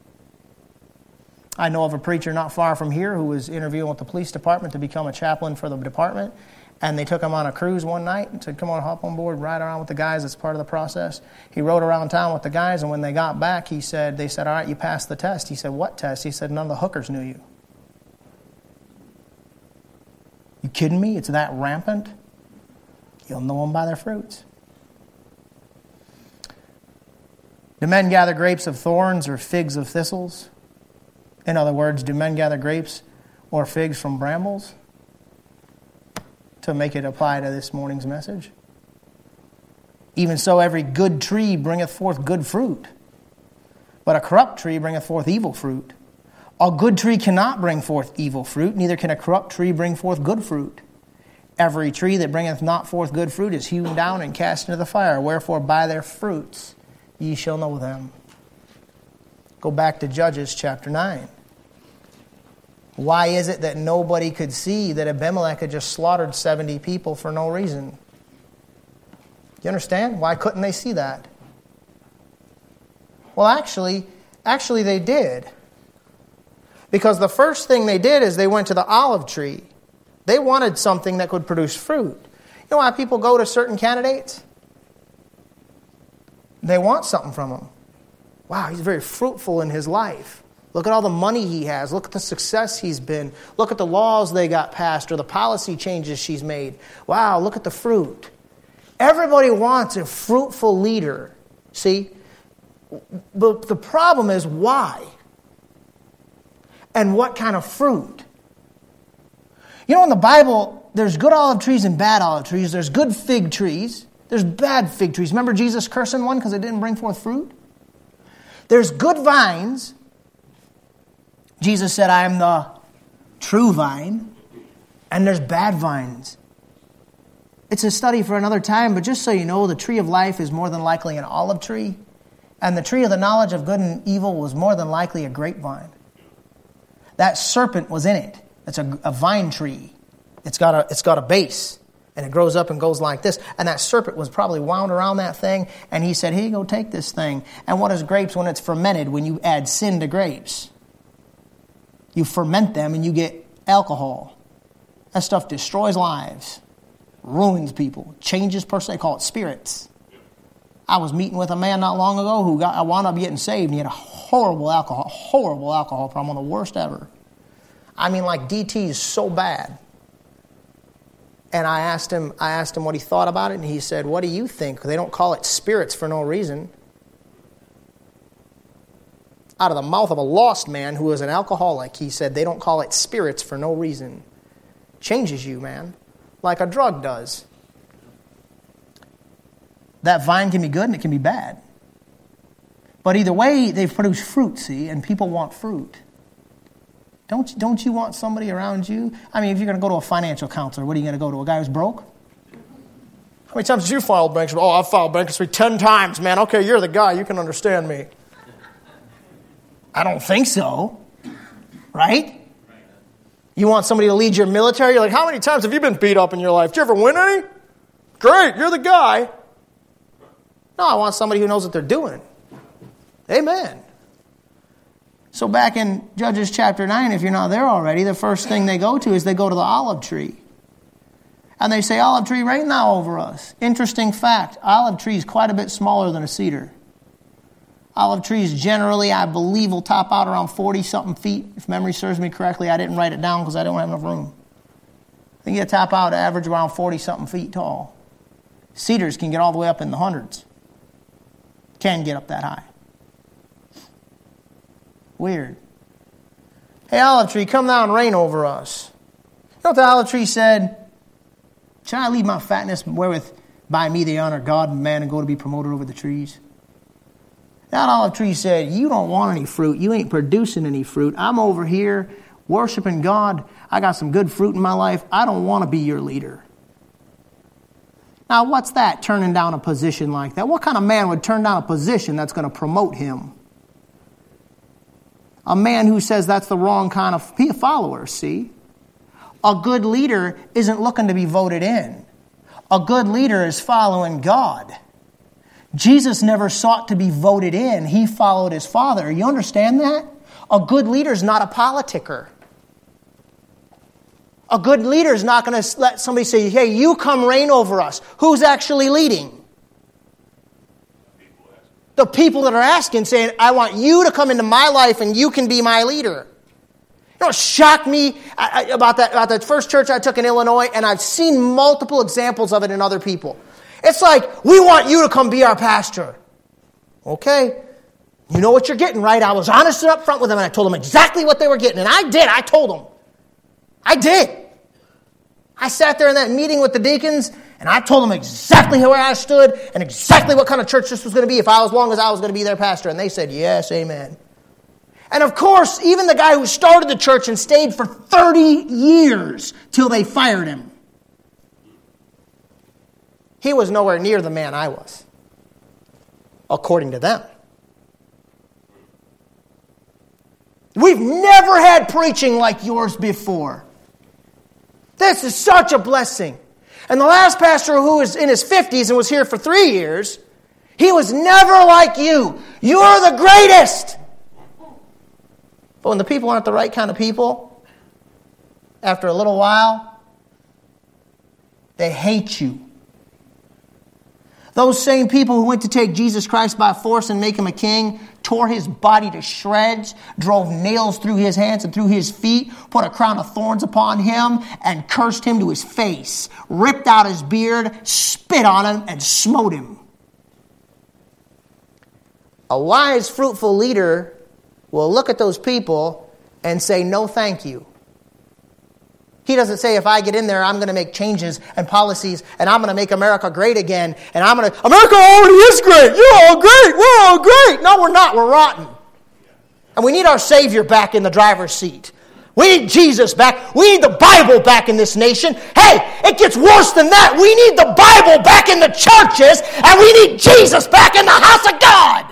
I know of a preacher not far from here who was interviewing with the police department to become a chaplain for the department. And they took him on a cruise one night and said, "Come on, hop on board, ride around with the guys. It's part of the process." He rode around town with the guys, and when they got back, they said, "All right, you passed the test." He said, "What test?" He said, "None of the hookers knew you." You kidding me? It's that rampant? You'll know them by their fruits. "Do men gather grapes of thorns or figs of thistles?" In other words, do men gather grapes or figs from brambles? To make it apply to this morning's message. "Even so, every good tree bringeth forth good fruit, but a corrupt tree bringeth forth evil fruit. A good tree cannot bring forth evil fruit, neither can a corrupt tree bring forth good fruit. Every tree that bringeth not forth good fruit is hewn down and cast into the fire. Wherefore by their fruits ye shall know them." Go back to Judges chapter 9. Why is it that nobody could see that Abimelech had just slaughtered 70 people for no reason? You understand? Why couldn't they see that? Well, actually they did. Because the first thing they did is they went to the olive tree. They wanted something that could produce fruit. You know why people go to certain candidates? They want something from them. Wow, he's very fruitful in his life. Look at all the money he has. Look at the success he's been. Look at the laws they got passed or the policy changes she's made. Wow, look at the fruit. Everybody wants a fruitful leader. See? But the problem is why? And what kind of fruit? You know, in the Bible, there's good olive trees and bad olive trees. There's good fig trees. There's bad fig trees. Remember Jesus cursing one because it didn't bring forth fruit? There's good vines. Jesus said, "I am the true vine." And there's bad vines. It's a study for another time, but just so you know, the tree of life is more than likely an olive tree. And the tree of the knowledge of good and evil was more than likely a grapevine. That serpent was in it. It's a vine tree. It's got a base. And it grows up and goes like this. And that serpent was probably wound around that thing. And he said, "Here you go, take this thing." And what is grapes when it's fermented? When you add sin to grapes, you ferment them and you get alcohol. That stuff destroys lives, ruins people, changes person. They call it spirits. I was meeting with a man not long ago who wound up getting saved. And he had a horrible alcohol problem, the worst ever. I mean, like DT is so bad. And I asked him what he thought about it, and he said, "What do you think? They don't call it spirits for no reason." Out of the mouth of a lost man who is an alcoholic, he said, "They don't call it spirits for no reason." Changes you, man, like a drug does. That vine can be good and it can be bad. But either way, they've produced fruit, see, and people want fruit. Don't you want somebody around you? I mean, if you're going to go to a financial counselor, what are you going to go to? A guy who's broke? How many times did you file bankruptcy? Oh, I've filed bankruptcy 10 times, man. Okay, you're the guy. You can understand me. I don't think so. Right? You want somebody to lead your military? You're like, how many times have you been beat up in your life? Did you ever win any? Great, you're the guy. No, I want somebody who knows what they're doing. Amen. So back in Judges chapter 9, if you're not there already, the first thing they go to is they go to the olive tree. And they say, "Olive tree, reign thou over us." Interesting fact, olive tree is quite a bit smaller than a cedar. Olive trees generally, I believe, will top out around 40-something feet. If memory serves me correctly, I didn't write it down because I don't have enough room. I think you top out average around 40-something feet tall. Cedars can get all the way up in the hundreds. Can get up that high. Weird. "Hey, olive tree, come down and reign over us." You know what the olive tree said? "Shall I leave my fatness wherewith by me they honor God and man and go to be promoted over the trees?" That olive tree said, "You don't want any fruit. You ain't producing any fruit. I'm over here worshiping God. I got some good fruit in my life. I don't want to be your leader." Now, what's that, turning down a position like that? What kind of man would turn down a position that's going to promote him? A man who says that's the wrong kind of follower, see? A good leader isn't looking to be voted in. A good leader is following God. Jesus never sought to be voted in. He followed his Father. You understand that? A good leader is not a politicker. A good leader is not going to let somebody say, "Hey, you come reign over us." Who's actually leading? The people that are asking, saying, "I want you to come into my life and you can be my leader." You know what shocked me about that first church I took in Illinois, and I've seen multiple examples of it in other people. It's like, "We want you to come be our pastor." Okay, you know what you're getting, right? I was honest and up front with them, and I told them exactly what they were getting. And I did. I told them. I did. I sat there in that meeting with the deacons, and I told them exactly where I stood and exactly what kind of church this was going to be as long as I was going to be their pastor. And they said, "Yes, amen." And of course, even the guy who started the church and stayed for 30 years till they fired him, he was nowhere near the man I was, according to them. We've never had preaching like yours before. This is such a blessing. And the last pastor, who was in his 50s and was here for 3 years, he was never like you. You're the greatest. But when the people aren't the right kind of people, after a little while, they hate you. Those same people who went to take Jesus Christ by force and make him a king tore his body to shreds, drove nails through his hands and through his feet, put a crown of thorns upon him, and cursed him to his face, ripped out his beard, spit on him, and smote him. A wise, fruitful leader will look at those people and say, "No, thank you." He doesn't say, "If I get in there, I'm going to make changes and policies, and I'm going to make America great again, and America already is great. You're all great. We're all great." No, we're not. We're rotten. And we need our Savior back in the driver's seat. We need Jesus back. We need the Bible back in this nation. Hey, it gets worse than that. We need the Bible back in the churches, and we need Jesus back in the house of God.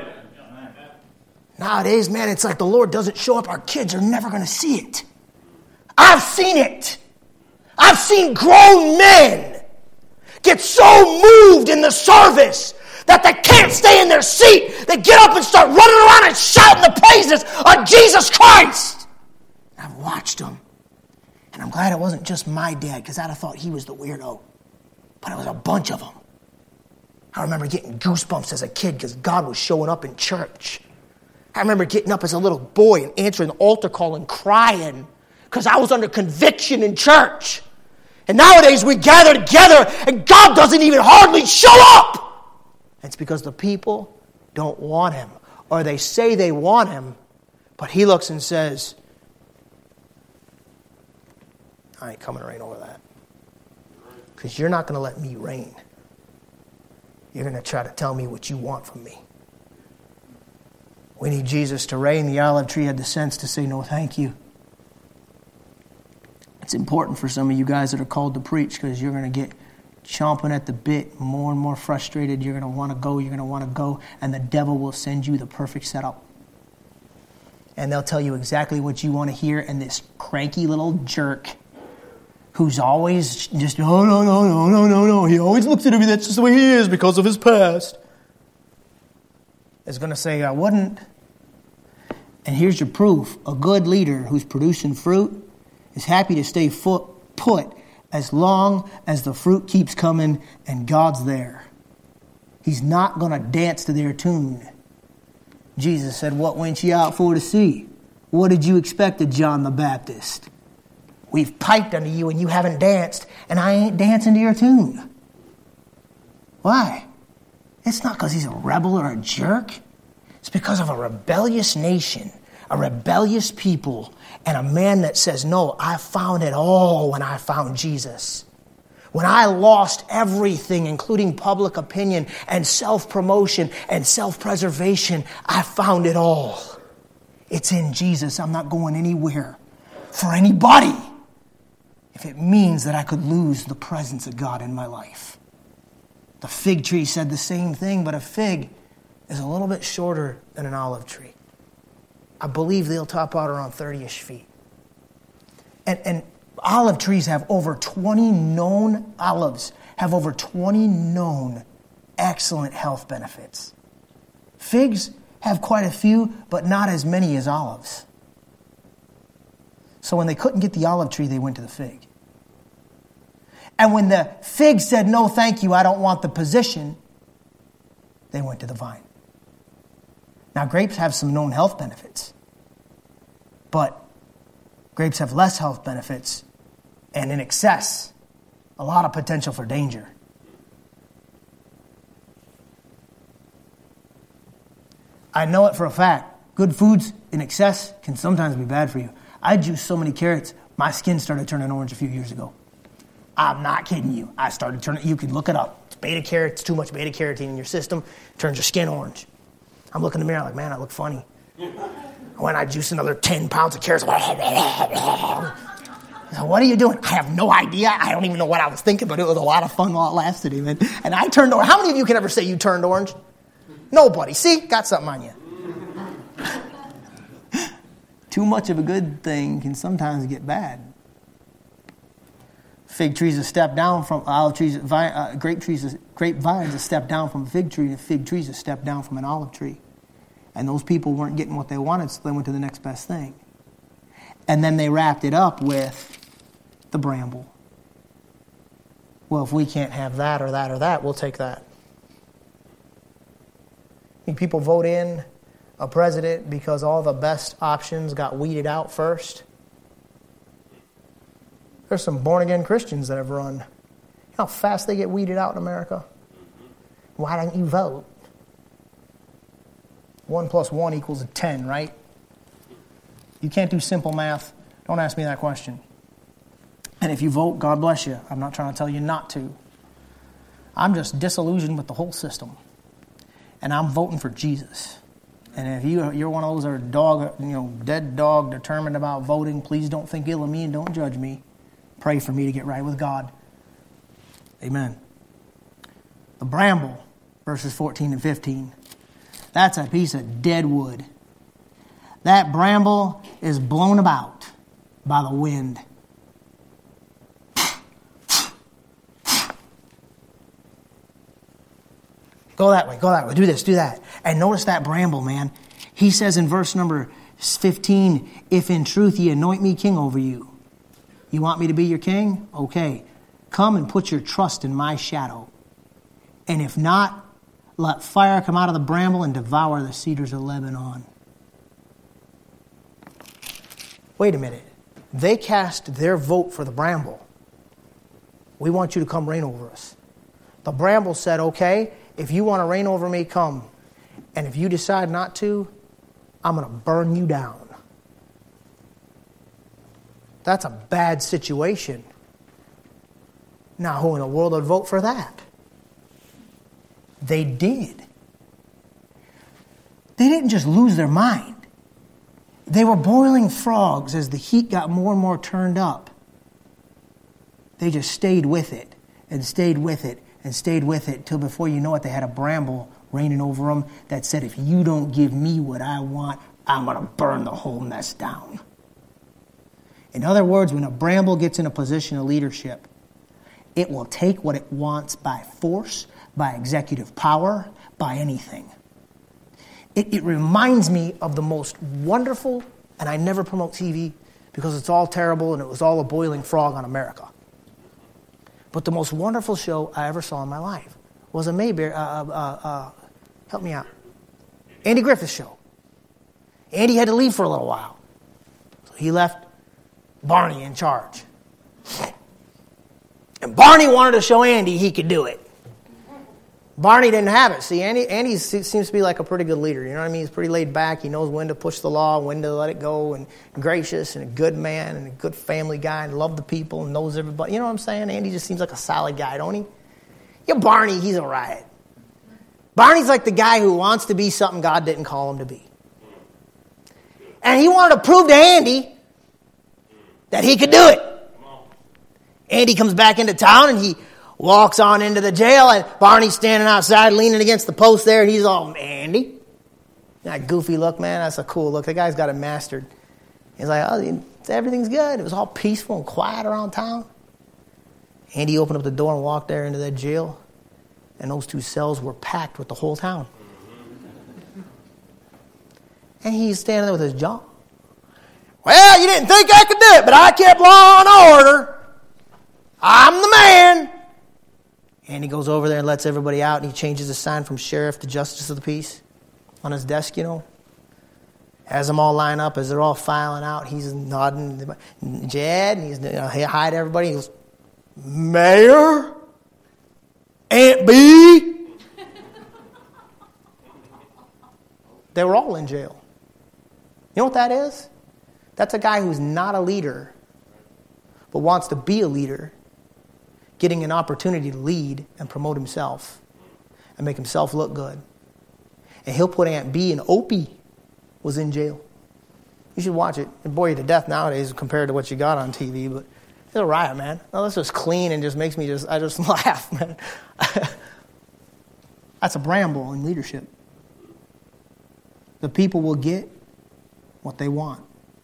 Nowadays, man, it's like the Lord doesn't show up. Our kids are never going to see it. I've seen it. I've seen grown men get so moved in the service that they can't stay in their seat. They get up and start running around and shouting the praises of Jesus Christ. I've watched them. And I'm glad it wasn't just my dad, because I'd have thought he was the weirdo. But it was a bunch of them. I remember getting goosebumps as a kid because God was showing up in church. I remember getting up as a little boy and answering the altar call and crying because I was under conviction in church. And nowadays we gather together and God doesn't even hardly show up. It's because the people don't want him. Or they say they want him, but he looks and says, I ain't coming to reign over that. Because you're not going to let me reign. You're going to try to tell me what you want from me. We need Jesus to reign. The olive tree had the sense to say no thank you. It's important for some of you guys that are called to preach because you're going to get chomping at the bit, more and more frustrated. You're going to want to go, and the devil will send you the perfect setup. And they'll tell you exactly what you want to hear, and this cranky little jerk who's always just, no. He always looks at everything. That's just the way he is because of his past. Is going to say, I wouldn't. And here's your proof. A good leader who's producing fruit is happy to stay put as long as the fruit keeps coming and God's there. He's not going to dance to their tune. Jesus said, what went ye out for to see? What did you expect of John the Baptist? We've piped unto you and you haven't danced, and I ain't dancing to your tune. Why? It's not because he's a rebel or a jerk. It's because of a rebellious nation, a rebellious people, and a man that says, no, I found it all when I found Jesus. When I lost everything, including public opinion and self-promotion and self-preservation, I found it all. It's in Jesus. I'm not going anywhere for anybody if it means that I could lose the presence of God in my life. The fig tree said the same thing, but a fig is a little bit shorter than an olive tree. I believe they'll top out around 30-ish feet. And olive trees have over 20 known, olives have over 20 known excellent health benefits. Figs have quite a few, but not as many as olives. So when they couldn't get the olive tree, they went to the fig. And when the fig said, no, thank you, I don't want the position, they went to the vine. Now, grapes have some known health benefits, but grapes have less health benefits, and in excess, a lot of potential for danger. I know it for a fact. Good foods in excess can sometimes be bad for you. I juiced so many carrots, my skin started turning orange a few years ago. I'm not kidding you. I started turning, you can look it up. It's beta carotene, too much beta carotene in your system, turns your skin orange. I'm looking in the mirror like, man, I look funny. When I juice another 10 pounds of carrots, so what are you doing? I have no idea. I don't even know what I was thinking, but it was a lot of fun while it lasted, even. And I turned orange. How many of you can ever say you turned orange? Nobody. See? Got something on you. Too much of a good thing can sometimes get bad. Fig trees a step down from olive trees. Grapevines a step down from a fig tree, and fig trees a step down from an olive tree. And those people weren't getting what they wanted, so they went to the next best thing. And then they wrapped it up with the bramble. Well, if we can't have that or that or that, we'll take that. I think people vote in a president because all the best options got weeded out first. There's some born-again Christians that have run. You know how fast they get weeded out in America? Why don't you vote? 1 + 1 = 10, right? You can't do simple math. Don't ask me that question. And if you vote, God bless you. I'm not trying to tell you not to. I'm just disillusioned with the whole system. And I'm voting for Jesus. And if you're one of those that are dead dog determined about voting, please don't think ill of me and don't judge me. Pray for me to get right with God. Amen. The bramble, verses 14 and 15. That's a piece of dead wood. That bramble is blown about by the wind. Go that way, do this, do that. And notice that bramble, man. He says in verse number 15, if in truth ye anoint me king over you. You want me to be your king? Okay. Come and put your trust in my shadow. And if not, let fire come out of the bramble and devour the cedars of Lebanon. Wait a minute. They cast their vote for the bramble. We want you to come reign over us. The bramble said, okay, if you want to reign over me, come. And if you decide not to, I'm going to burn you down. That's a bad situation. Now, who in the world would vote for that? They did. They didn't just lose their mind. They were boiling frogs as the heat got more and more turned up. They just stayed with it and stayed with it and stayed with it till before you know it, they had a bramble reigning over them that said, if you don't give me what I want, I'm going to burn the whole mess down. In other words, when a bramble gets in a position of leadership, it will take what it wants by force, by executive power, by anything. It reminds me of the most wonderful, and I never promote TV because it's all terrible and it was all a boiling frog on America. But the most wonderful show I ever saw in my life was a Mayberry, help me out, Andy Griffith show. Andy had to leave for a little while. So he left Barney in charge. And Barney wanted to show Andy he could do it. Barney didn't have it. See, Andy seems to be like a pretty good leader. You know what I mean? He's pretty laid back. He knows when to push the law, when to let it go, and gracious, and a good man, and a good family guy, and love the people, and knows everybody. You know what I'm saying? Andy just seems like a solid guy, don't he? Yeah, Barney, he's a riot. Barney's like the guy who wants to be something God didn't call him to be. And he wanted to prove to Andy that he could do it. Andy comes back into town, and he walks on into the jail, and Barney's standing outside leaning against the post there, and he's all, Andy. That goofy look, man, that's a cool look. The guy's got it mastered. He's like, oh, everything's good. It was all peaceful and quiet around town. Andy opened up the door and walked there into that jail, and those two cells were packed with the whole town. And he's standing there with his jaw. Well, you didn't think I could do it, but I kept law and order. I'm the man. And he goes over there and lets everybody out, and he changes the sign from sheriff to justice of the peace on his desk, you know. Has them all line up as they're all filing out. He's nodding. Jed, and he's hi to everybody. He goes, Mayor, Aunt B. They were all in jail. You know what that is? That's a guy who's not a leader, but wants to be a leader, getting an opportunity to lead and promote himself and make himself look good. And he'll put Aunt B, and Opie was in jail. You should watch it. It bore you to death nowadays compared to what you got on TV, but it's a riot, man. No, this is clean and just makes me I just laugh, man. That's a bramble in leadership. The people will get what they want.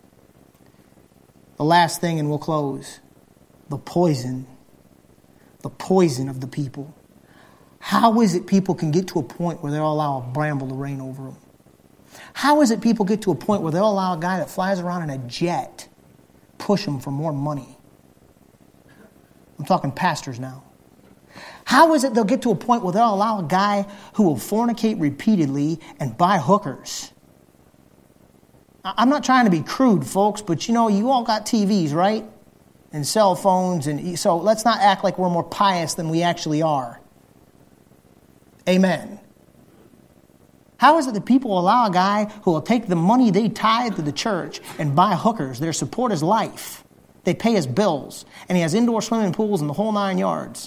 The last thing, and we'll close, the poison of the people. How is it people can get to a point where they'll allow a bramble to reign over them? How is it people get to a point where they'll allow a guy that flies around in a jet push them for more money? I'm talking pastors now. How is it they'll get to a point where they'll allow a guy who will fornicate repeatedly and buy hookers? I'm not trying to be crude, folks, but you know, you all got TVs, right? And cell phones, and so let's not act like we're more pious than we actually are. Amen. How is it that people allow a guy who will take the money they tithe to the church and buy hookers? They support his life. They pay his bills. And he has indoor swimming pools and the whole 9 yards.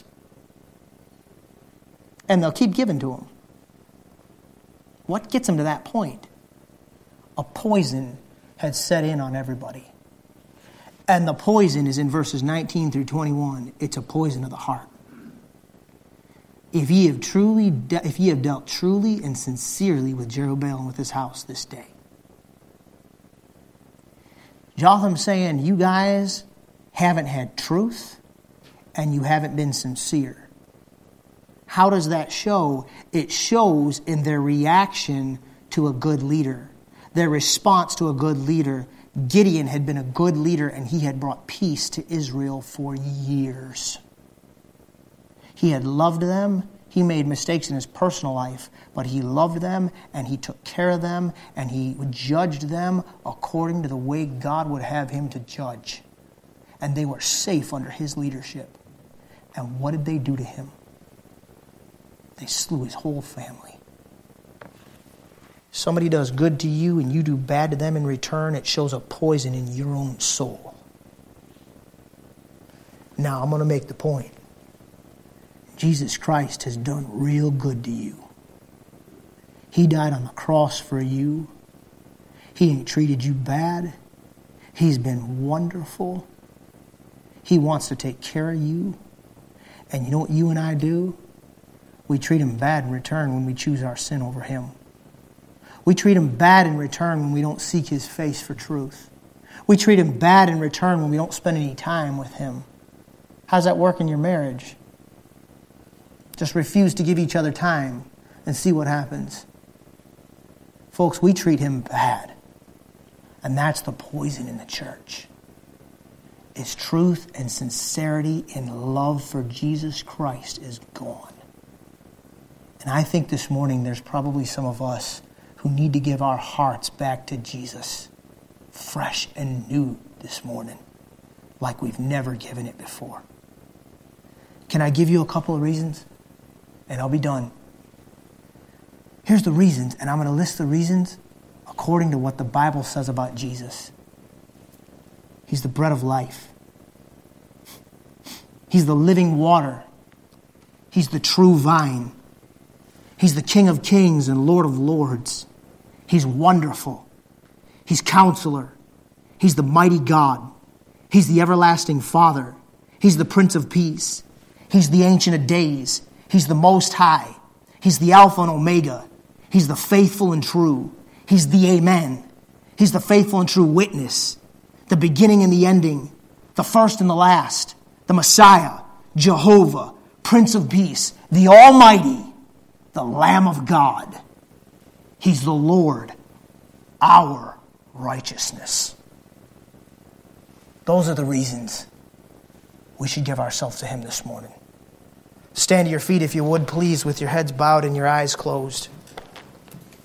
And they'll keep giving to him. What gets him to that point? A poison had set in on everybody. And the poison is in verses 19 through 21. It's a poison of the heart. If ye have dealt truly and sincerely with Jeroboam and with his house this day. Jotham's saying, you guys haven't had truth and you haven't been sincere. How does that show? It shows in their reaction to a good leader. Their response to a good leader. Gideon had been a good leader and he had brought peace to Israel for years. He had loved them. He made mistakes in his personal life, but he loved them and he took care of them and he judged them according to the way God would have him to judge. And they were safe under his leadership. And what did they do to him? They slew his whole family. Somebody does good to you and you do bad to them in return, it shows a poison in your own soul. Now, I'm going to make the point. Jesus Christ has done real good to you. He died on the cross for you. He ain't treated you bad. He's been wonderful. He wants to take care of you. And you know what you and I do? We treat him bad in return when we choose our sin over him. We treat him bad in return when we don't seek his face for truth. We treat him bad in return when we don't spend any time with him. How's that work in your marriage? Just refuse to give each other time and see what happens. Folks, we treat him bad. And that's the poison in the church. Is truth and sincerity and love for Jesus Christ is gone. And I think this morning there's probably some of us who need to give our hearts back to Jesus, fresh and new this morning, like we've never given it before. Can I give you a couple of reasons? And I'll be done. Here's the reasons, and I'm going to list the reasons according to what the Bible says about Jesus. He's the bread of life. He's the living water. He's the true vine. He's the King of kings and Lord of lords. He's wonderful. He's Counselor. He's the mighty God. He's the everlasting Father. He's the Prince of Peace. He's the Ancient of Days. He's the Most High. He's the Alpha and Omega. He's the faithful and true. He's the Amen. He's the faithful and true witness. The beginning and the ending. The first and the last. The Messiah. Jehovah. Prince of Peace. The Almighty. The Lamb of God. He's the Lord. Our righteousness. Those are the reasons we should give ourselves to him this morning. Stand to your feet if you would, please, with your heads bowed and your eyes closed.